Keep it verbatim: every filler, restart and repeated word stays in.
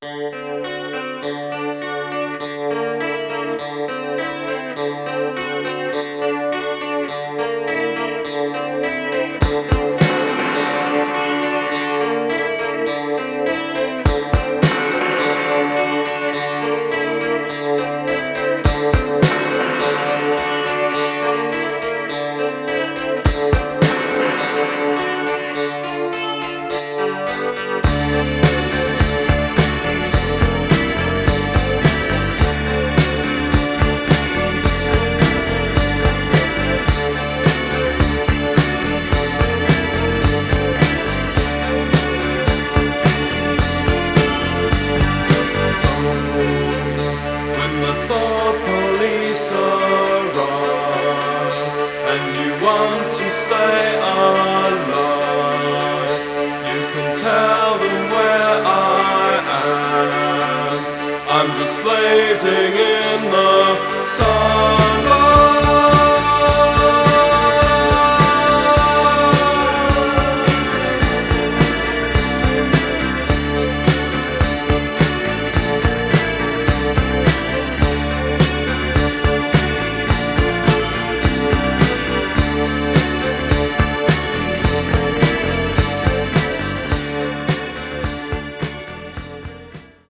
Want to stay alive, you can tell them where I am. I'm just lazing in the sun.